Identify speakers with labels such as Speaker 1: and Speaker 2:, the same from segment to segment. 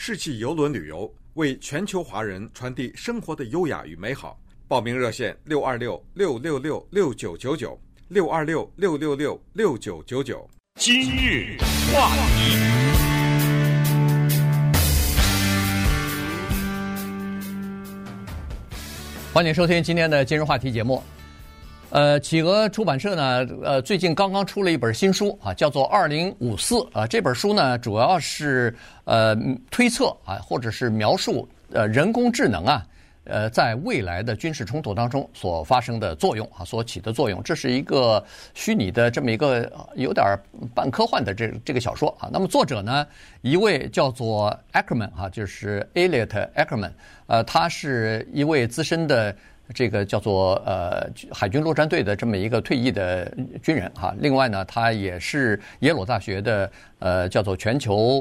Speaker 1: 世纪邮轮旅游，为全球华人传递生活的优雅与美好。报名热线626-666-6999，626-666-6999。
Speaker 2: 今日话题，
Speaker 3: 欢迎收听今天的今日话题节目。企鹅出版社呢，最近刚刚出了一本新书啊，叫做《2054》啊。这本书呢，主要是推测啊，或者是描述人工智能啊，在未来的军事冲突当中所发生的作用啊，所起的作用。这是一个虚拟的这么一个有点半科幻的这个小说啊。那么作者呢，一位叫做 Ackerman 啊，就是 Elliot Ackerman，他是一位资深的这个叫做海军陆战队的这么一个退役的军人哈。另外呢，他也是耶鲁大学的叫做全球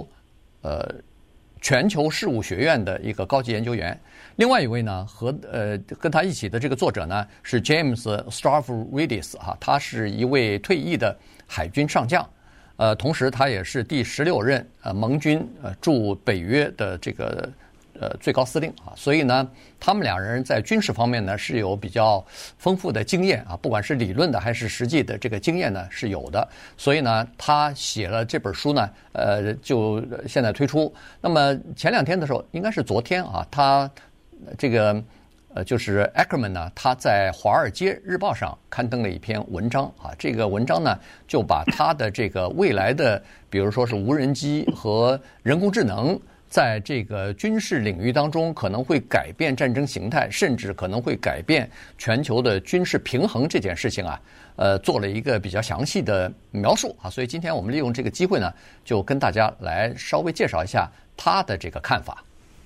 Speaker 3: 事务学院的一个高级研究员。另外一位呢，跟他一起的这个作者呢是 James Stavridis 哈，他是一位退役的海军上将，同时他也是第16任盟军驻北约的这个最高司令啊，所以呢，他们两人在军事方面呢是有比较丰富的经验啊，不管是理论的还是实际的这个经验呢是有的。所以呢，他写了这本书呢，就现在推出。那么前2天的时候，应该是昨天啊，他这个就是 Ackerman 呢，他在《华尔街日报》上刊登了一篇文章啊。这个文章呢，就把他的这个未来的，比如说是无人机和人工智能，在这个军事领域当中可能会改变战争形态，甚至可能会改变全球的军事平衡这件事情啊，做了一个比较详细的描述啊。所以今天我们利用这个机会呢，就跟大家来稍微介绍一下他的这个看法。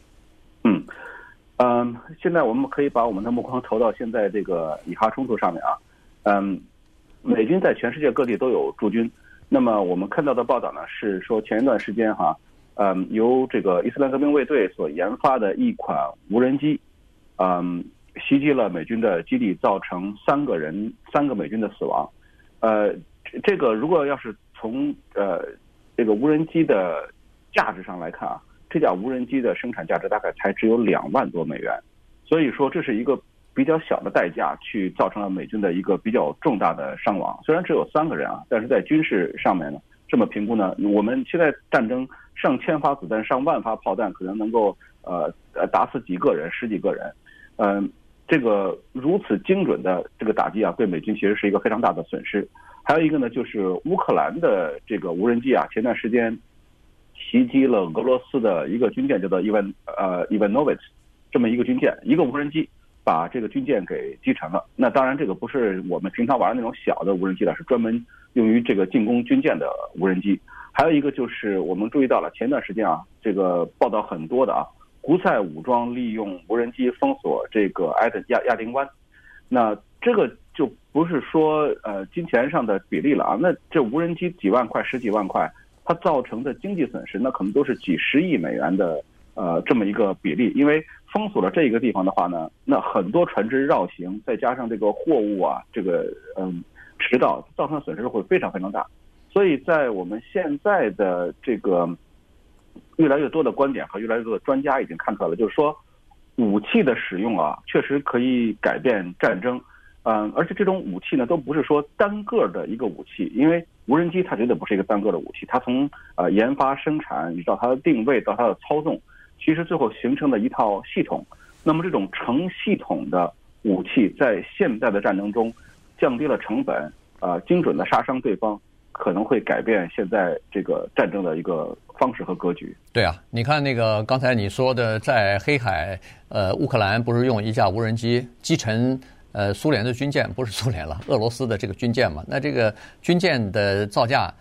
Speaker 4: 现在我们可以把我们的目光投到现在这个以哈冲突上面啊。美军在全世界各地都有驻军。那么我们看到的报道呢，是说前一段时间由这个伊斯兰革命卫队所研发的一款无人机，袭击了美军的基地，造成3个美军的死亡。这个如果要是从这个无人机的价值上来看啊，这架无人机的生产价值大概才只有2万多美元，所以说这是一个比较小的代价去造成了美军的一个比较重大的伤亡。虽然只有3个人啊，但是在军事上面呢，这么评估呢，我们现在战争上千发子弹、上万发炮弹，可能能够打死几个人、10几个人。这个如此精准的这个打击啊，对美军其实是一个非常大的损失。还有一个呢，就是乌克兰的这个无人机啊，前段时间袭击了俄罗斯的一个军舰，叫做Ivanovich 这么一个军舰，一个无人机把这个军舰给击沉了。那当然，这个不是我们平常玩的那种小的无人机了，是专门用于这个进攻军舰的无人机。还有一个就是我们注意到了，前段时间啊，这个报道很多的啊，胡塞武装利用无人机封锁这个亚丁湾。那这个就不是说金钱上的比例了啊，那这无人机几万块、10几万块，它造成的经济损失，那可能都是几十亿美元的这么一个比例。因为封锁了这个地方的话呢，那很多船只绕行，再加上这个货物啊，这个迟到，造成的损失会非常非常大。所以在我们现在的这个越来越多的观点和越来越多的专家已经看出来了，就是说武器的使用啊，确实可以改变战争。而且这种武器呢，都不是说单个的一个武器，因为无人机它绝对不是一个单个的武器，它从研发、生产到它的定位到它的操纵，其实最后形成了一套系统。那么这种成系统的武器在现在的战争中降低了成本，精准的杀伤对方，可能会改变现在这个战争的一个方式和格局。
Speaker 3: 对啊，你看那个刚才你说的，在黑海，乌克兰不是用一架无人机击沉苏联的军舰，不是苏联了，俄罗斯的这个军舰嘛？那这个军舰的造价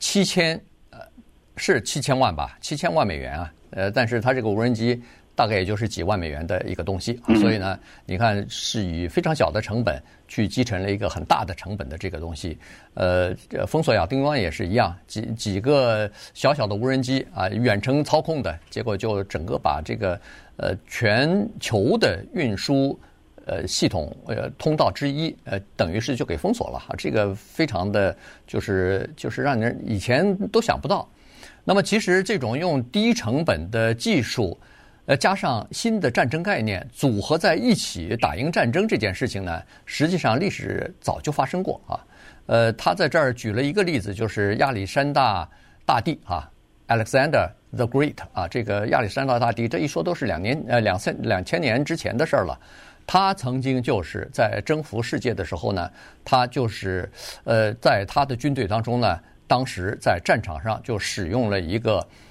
Speaker 3: 是7000万吧，7000万美元啊。但是它这个无人机大概也就是几万美元的一个东西，所以呢，你看是以非常小的成本去击沉了一个很大的成本的这个东西。封锁亚丁湾也是一样，几个小小的无人机啊，远程操控的，结果就整个把这个全球的运输系统通道之一等于是就给封锁了。这个非常的就是让人以前都想不到。 那么其实这种用低成本的技术，加上新的战争概念组合在一起打赢战争这件事情呢，实际上历史早就发生过啊。他在这儿举了一个例子，就是亚历山大大帝啊 ，Alexander the Great 啊，这个亚历山大大帝，这一说都是2000年之前的事儿了。他曾经就是在征服世界的时候呢，他就是在他的军队当中呢，当时在战场上就使用了一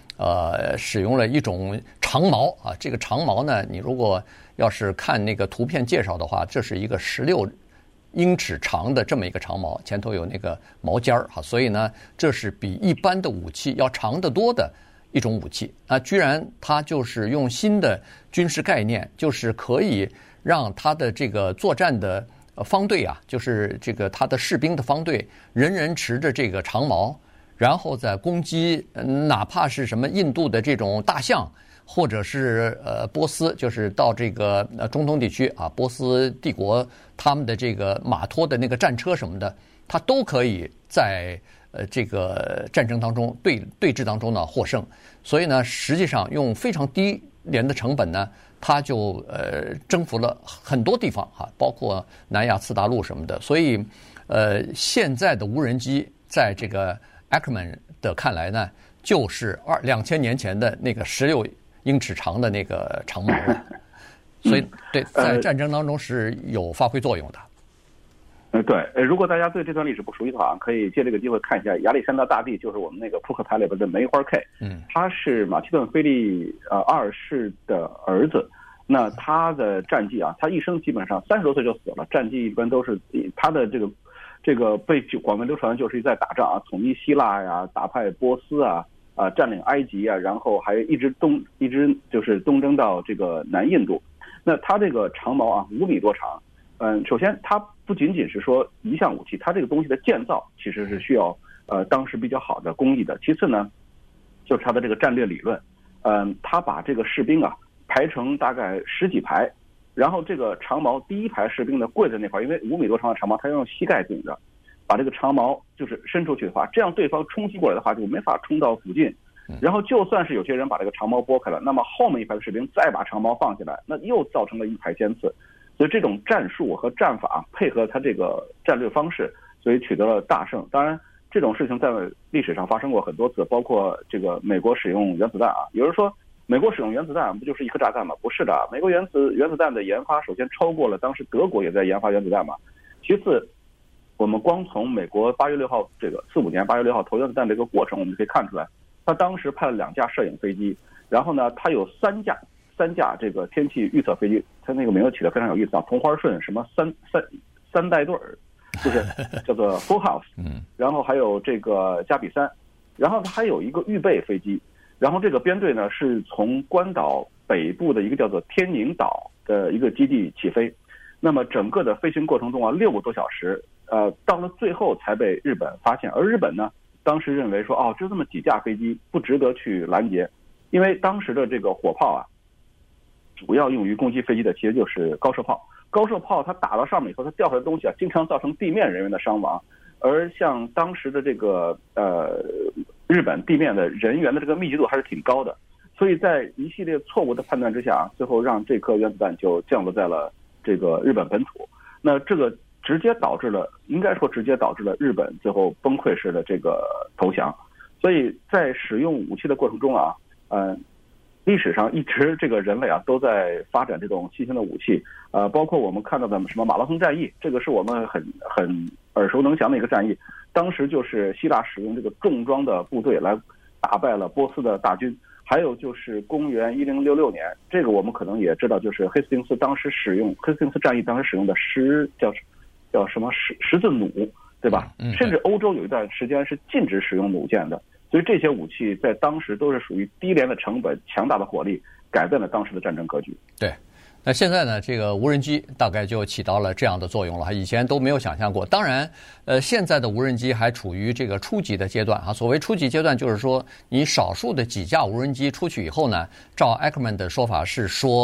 Speaker 3: 种长矛啊。这个长矛呢，你如果要是看那个图片介绍的话，这是一个16英尺长的这么一个长矛，前头有那个矛尖儿哈，所以呢，这是比一般的武器要长得多的一种武器啊。居然他就是用新的军事概念，就是可以让他的这个作战的方队啊，就是这个他的士兵的方队，人人持着这个长矛，然后再攻击哪怕是什么印度的这种大象，或者是波斯，就是到这个中东地区啊，波斯帝国他们的这个马拖的那个战车什么的，他都可以在这个战争当中对峙当中呢获胜。所以呢，实际上用非常低廉的成本呢，他就征服了很多地方哈，包括南亚次大陆什么的。所以现在的无人机在这个 Ackerman 的看来呢，就是2000年前的那个16英尺长的那个长矛了。所以对，在战争当中是有发挥作用的。
Speaker 4: 对，如果大家对这段历史不熟悉的话，可以借这个机会看一下亚历山大大帝，就是我们那个扑克牌里边的梅花 K， 他是马其顿菲利2世的儿子。那他的战绩啊，他一生基本上30多岁就死了，战绩一般都是他的这个被广为流传，就是在打仗啊，统一希腊呀，打败波斯啊，占领埃及啊，然后还一直就是东征到这个南印度。那他这个长矛啊，5米多长。首先它不仅仅是说一项武器，它这个东西的建造其实是需要当时比较好的工艺的。其次呢，就是它的这个战略理论，他把这个士兵啊排成大概10几排，然后这个长矛第一排士兵呢跪在那块，因为5米多长的长矛，他要用膝盖顶着，把这个长矛就是伸出去的话，这样对方冲击过来的话就没法冲到附近。然后就算是有些人把这个长矛拨开了，那么后面一排的士兵再把长矛放下来，那又造成了一排尖刺。所以这种战术和战法配合他这个战略方式，所以取得了大胜。当然，这种事情在历史上发生过很多次，包括这个美国使用原子弹啊。有人说，美国使用原子弹不就是一颗炸弹吗？不是的，美国原子弹的研发首先超过了当时德国也在研发原子弹嘛。其次，我们光从美国8月6号这个45年8月6号投原子弹这个过程，我们就可以看出来，他当时派了2架摄影飞机，然后呢，他有3架这个天气预测飞机，它那个名字起得非常有意思啊，同花顺什么三代队儿，就是叫做 Full House， 然后还有这个加比3，然后它还有一个预备飞机，然后这个编队呢是从关岛北部的一个叫做天宁岛的一个基地起飞，那么整个的飞行过程中啊6个多小时，到了最后才被日本发现，而日本呢当时认为说就这么几架飞机不值得去拦截，因为当时的这个火炮啊。主要用于攻击飞机的其实就是高射炮。高射炮它打到上面以后，它掉下来的东西啊，经常造成地面人员的伤亡。而像当时的这个日本地面的人员的这个密集度还是挺高的，所以在一系列错误的判断之下，最后让这颗原子弹就降落在了这个日本本土。那这个应该说直接导致了日本最后崩溃式的这个投降。所以在使用武器的过程中啊，历史上一直这个人类啊都在发展这种新型的武器，包括我们看到的什么马拉松战役，这个是我们很耳熟能详的一个战役。当时就是希腊使用这个重装的部队来打败了波斯的大军，还有就是公元1066年，这个我们可能也知道，就是黑斯廷斯战役当时使用的叫什么十字弩，对吧？甚至欧洲有一段时间是禁止使用弩箭的。所以这些武器在当时都是属于低廉的成本、强大的火力，改变了当时的战争格局。
Speaker 3: 对，那现在呢，这个无人机大概就起到了这样的作用了，以前都没有想象过。当然，现在的无人机还处于这个初级的阶段啊。所谓初级阶段，就是说你少数的几架无人机出去以后呢，照 Ackerman 的说法是说，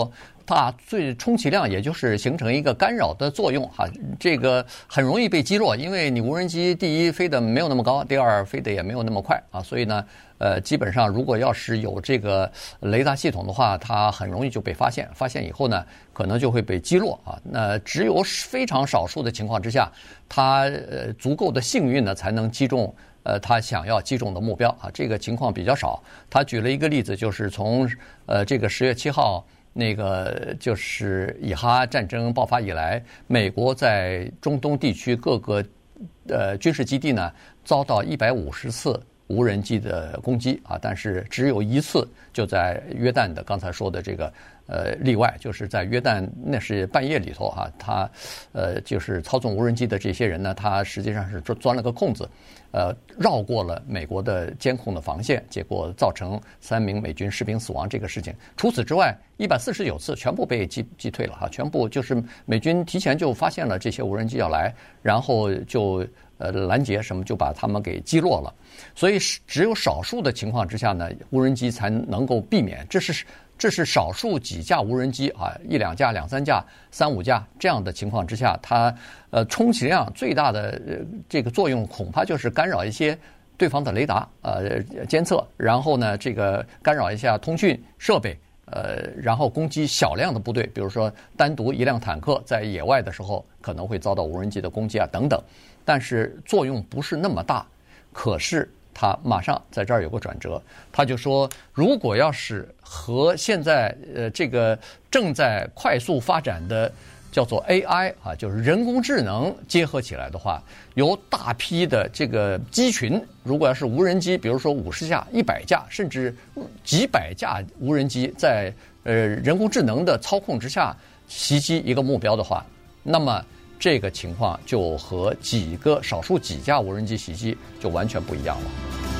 Speaker 3: 大，最充其量也就是形成一个干扰的作用哈，这个很容易被击落，因为你无人机第一飞得没有那么高，第二飞得也没有那么快啊，所以呢，基本上如果要是有这个雷达系统的话，它很容易就被发现，发现以后呢，可能就会被击落啊。那只有非常少数的情况之下，它足够的幸运呢，才能击中他想要击中的目标啊，这个情况比较少。他举了一个例子，就是从这个10月7号那个就是以哈战争爆发以来，美国在中东地区各个军事基地呢遭到150次无人机的攻击啊，但是只有1次就在约旦的刚才说的这个例外，就是在约旦那是半夜里头啊，他就是操纵无人机的这些人呢，他实际上是钻了个空子，绕过了美国的监控的防线，结果造成3名美军士兵死亡这个事情。除此之外，149次全部被击退了哈，全部就是美军提前就发现了这些无人机要来，然后就拦截什么就把他们给击落了。所以只有少数的情况之下呢，无人机才能够避免，这是少数几架无人机啊，1、2架、2、3架、3、5架这样的情况之下，它充其量最大的这个作用恐怕就是干扰一些对方的雷达监测，然后呢这个干扰一下通讯设备，然后攻击小量的部队，比如说单独一辆坦克在野外的时候可能会遭到无人机的攻击啊等等，但是作用不是那么大。可是他马上在这儿有个转折，他就说，如果要是和现在这个正在快速发展的叫做 AI 啊，就是人工智能结合起来的话，由大批的这个机群，如果要是无人机，比如说50架、100架，甚至几百架无人机在人工智能的操控之下袭击一个目标的话，那么这个情况就和少数几架无人机袭击就完全不一样了。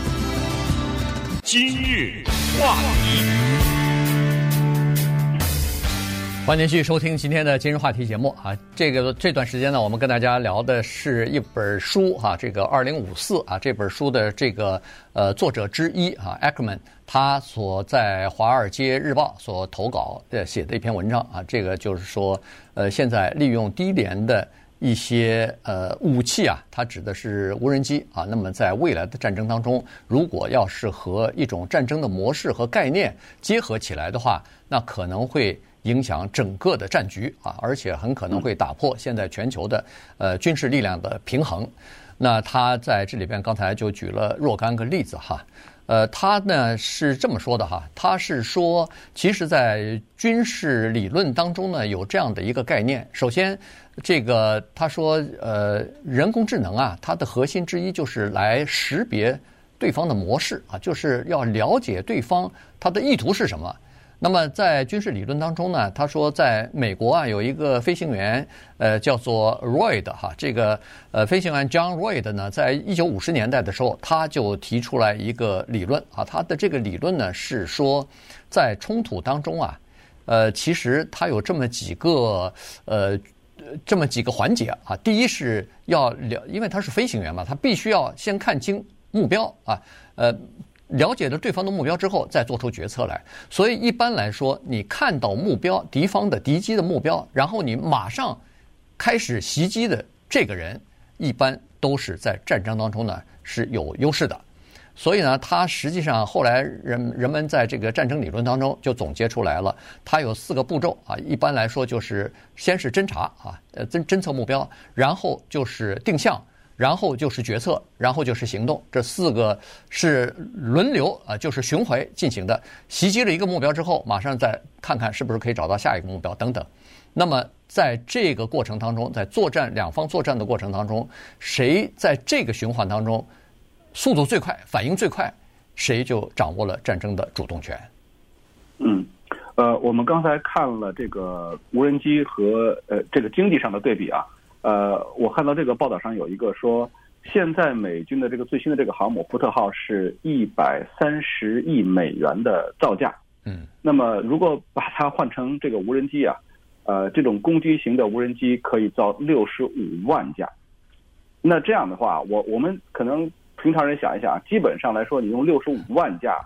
Speaker 2: 今日话题，
Speaker 3: 欢迎继续收听今天的今日话题节目啊。这段时间呢，我们跟大家聊的是一本书哈，这个2054啊，这本书的这个作者之一啊 Ackerman， 他所在《华尔街日报》所投稿写的一篇文章啊，这个就是说现在利用低廉的一些武器啊，它指的是无人机啊。那么在未来的战争当中，如果要是和一种战争的模式和概念结合起来的话，那可能会影响整个的战局啊，而且很可能会打破现在全球的军事力量的平衡。那他在这里边刚才就举了若干个例子哈。他呢是这么说的哈，他是说，其实在军事理论当中呢有这样的一个概念。首先，这个他说，人工智能啊，它的核心之一就是来识别对方的模式啊，就是要了解对方他的意图是什么。那么在军事理论当中呢，他说在美国啊有一个飞行员叫做 Royd 哈，这个飞行员 John Royd 呢，在1950年代的时候，他就提出来一个理论啊，他的这个理论呢是说，在冲突当中啊，其实它有这么几个环节啊。第一是要因为他是飞行员嘛，他必须要先看清目标啊，了解了对方的目标之后，再做出决策来。所以一般来说，你看到目标，敌机的目标，然后你马上开始袭击的这个人，一般都是在战争当中呢是有优势的。所以呢，他实际上后来人们在这个战争理论当中就总结出来了，它有4个步骤啊。一般来说就是先是侦察啊，侦测目标，然后就是定向，然后就是决策，然后就是行动，这4个是轮流啊，就是巡回进行的。袭击了一个目标之后，马上再看看是不是可以找到下一个目标等等。那么在这个过程当中，在两方作战的过程当中，谁在这个循环当中速度最快、反应最快，谁就掌握了战争的主动权。
Speaker 4: 我们刚才看了这个无人机和这个经济上的对比啊。我看到这个报道上有一个说，现在美军的这个最新的这个航母福特号是130亿美元的造价。那么如果把它换成这个无人机啊，这种攻击型的无人机可以造65万架。那这样的话，我们可能平常人想一想，基本上来说，你用65万架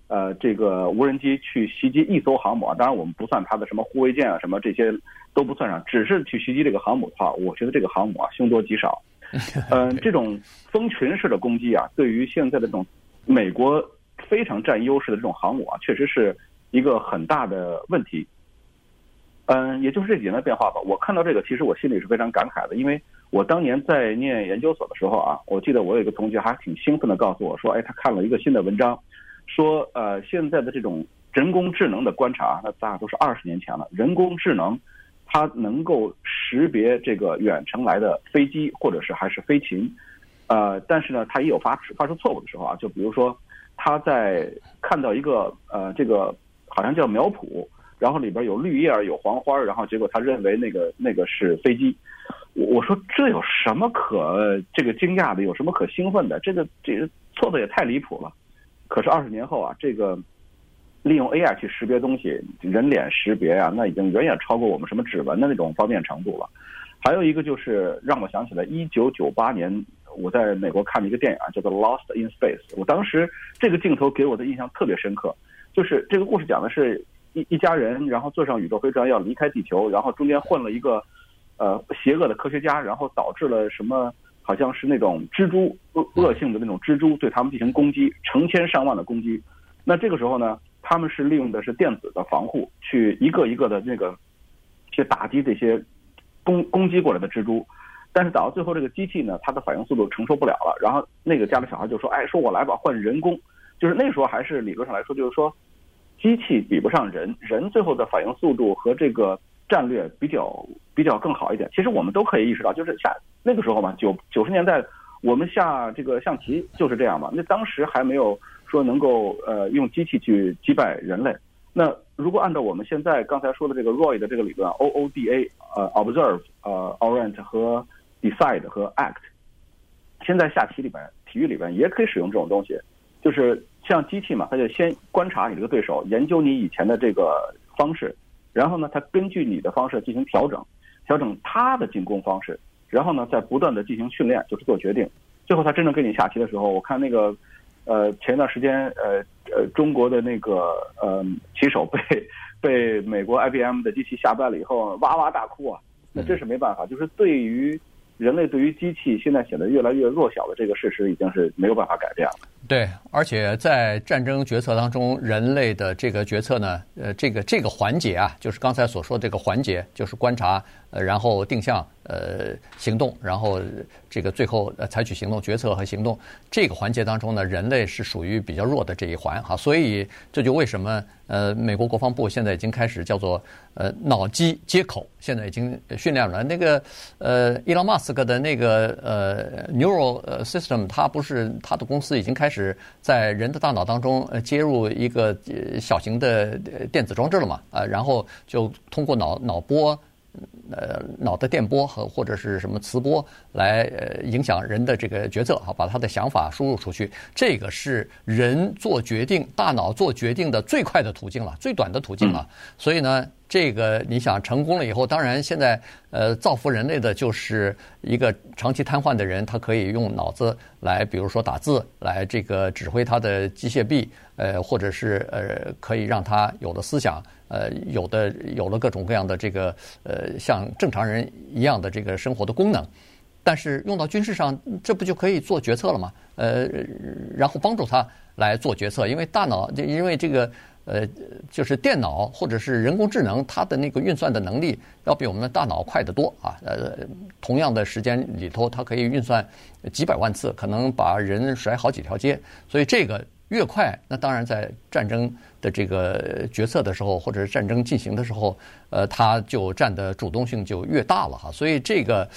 Speaker 4: 这个无人机去袭击一艘航母啊，当然我们不算它的什么护卫舰啊什么这些都不算上，只是去袭击这个航母的话，我觉得这个航母啊凶多吉少。这种蜂群式的攻击啊，对于现在的这种美国非常占优势的这种航母啊，确实是一个很大的问题。也就是这几年的变化吧。我看到这个，其实我心里是非常感慨的，因为我当年在念研究所的时候啊，我记得我有一个同学还挺兴奋的告诉我说，他看了一个新的文章，说现在的这种人工智能的观察，那大家都是20年前了，人工智能它能够识别这个远程来的飞机或者是还是飞禽，但是呢，它也有发出错误的时候啊，就比如说他在看到一个这个好像叫苗圃，然后里边有绿叶有黄花，然后结果他认为那个是飞机。我说这有什么可这个惊讶的，有什么可兴奋的？这个错的也太离谱了。可是20年后啊，这个利用 AI 去识别东西，人脸识别啊，那已经远远超过我们什么指纹的那种方便程度了。还有一个就是让我想起来1998年我在美国看了一个电影啊，叫做 Lost in Space。我当时这个镜头给我的印象特别深刻，就是这个故事讲的是一家人，然后坐上宇宙飞船要离开地球，然后中间混了一个邪恶的科学家，然后导致了什么好像是那种蜘蛛恶性的那种蜘蛛对他们进行攻击，成千上万的攻击。那这个时候呢，他们是利用的是电子的防护，去一个一个的去打击这些攻击过来的蜘蛛。但是打到最后，这个机器呢，它的反应速度承受不了了。然后那个家里小孩就说：“说我来吧，换人工。”就是那时候还是理论上来说，就是说机器比不上人，人最后的反应速度和这个战略比较更好一点。其实我们都可以意识到，就是那个时候嘛，90年代我们下这个象棋就是这样嘛。那当时还没有说能够用机器去击败人类。那如果按照我们现在刚才说的这个 Roy 的这个理论 OODA observe orient 和 decide 和 act， 现在下棋里边体育里边也可以使用这种东西，就是像机器嘛，它就先观察你这个对手，研究你以前的这个方式，然后呢它根据你的方式进行调整它的进攻方式，然后呢再不断的进行训练，就是做决定，最后他真正跟你下棋的时候，我看那个前一段时间中国的那个棋手被美国 IBM 的机器下败了以后哇哇大哭啊。那这是没办法，就是对于人类对于机器现在显得越来越弱小的这个事实已经是没有办法改变了。
Speaker 3: 对，而且在战争决策当中，人类的这个决策呢，这个环节啊，就是刚才所说的这个环节，就是观察，然后定向，行动，然后这个最后采取行动、决策和行动这个环节当中呢，人类是属于比较弱的这一环哈，所以这就为什么美国国防部现在已经开始叫做脑机接口，现在已经训练了那个伊隆马斯克的那个Neural System， 他的公司已经开始在人的大脑当中接入一个小型的电子装置了嘛，然后就通过脑波。脑的电波或者是什么磁波来影响人的这个决策，把他的想法输入出去，这个是人做决定、大脑做决定的最快的途径了，最短的途径了。所以呢，这个你想成功了以后，当然现在造福人类的就是一个长期瘫痪的人，他可以用脑子来，比如说打字，来这个指挥他的机械臂，或者是可以让他有了思想。有了各种各样的这个像正常人一样的这个生活的功能，但是用到军事上，这不就可以做决策了吗？然后帮助他来做决策，因为大脑，因为这个就是电脑或者是人工智能，它的那个运算的能力要比我们的大脑快得多啊。同样的时间里头，它可以运算几百万次，可能把人甩好几条街，所以这个。越快，那当然在战争的这个决策的时候，或者是战争进行的时候，它就占的主动性就越大了哈。所以这个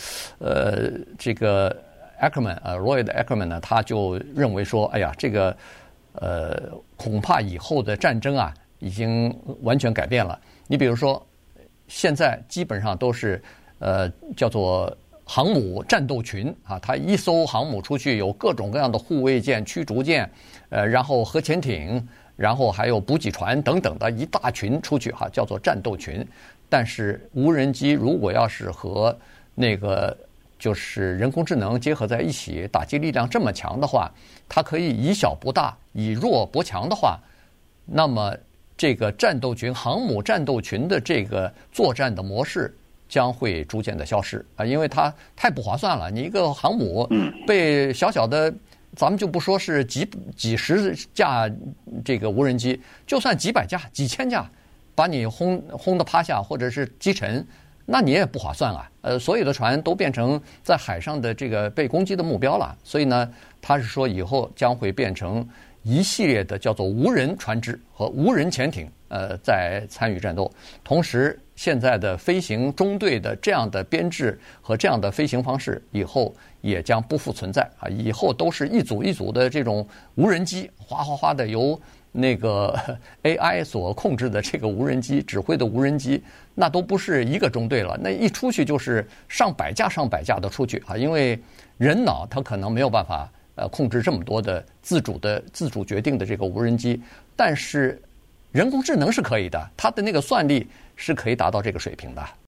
Speaker 3: Ackerman Roy 的 Ackerman 呢，他就认为说，哎呀，这个恐怕以后的战争啊，已经完全改变了。你比如说，现在基本上都是叫做。航母战斗群啊，它一艘航母出去有各种各样的护卫舰、驱逐舰，然后核潜艇，然后还有补给船等等的一大群出去哈，叫做战斗群。但是无人机如果要是和那个就是人工智能结合在一起，打击力量这么强的话，它可以以小博大，以弱博强的话， 那么这个战斗群、航母战斗群的这个作战的模式将会逐渐的消失啊，因为它太不划算了。你一个航母被小小的，咱们就不说是几十架这个无人机，就算几百架、几千架，把你轰得趴下或者是击沉，那你也不划算啊。所有的船都变成在海上的这个被攻击的目标了。所以呢，他是说以后将会变成一系列的叫做无人船只和无人潜艇，在参与战斗。同时，现在的飞行中队的这样的编制和这样的飞行方式，以后也将不复存在啊！以后都是一组一组的这种无人机，哗哗哗的由那个 AI 所控制的这个无人机指挥的无人机，那都不是一个中队了，那一出去就是上百架的出去啊！因为人脑它可能没有办法控制这么多的自主决定的这个无人机，但是人工智能是可以的，它的那个算力是可以达到这个水平的。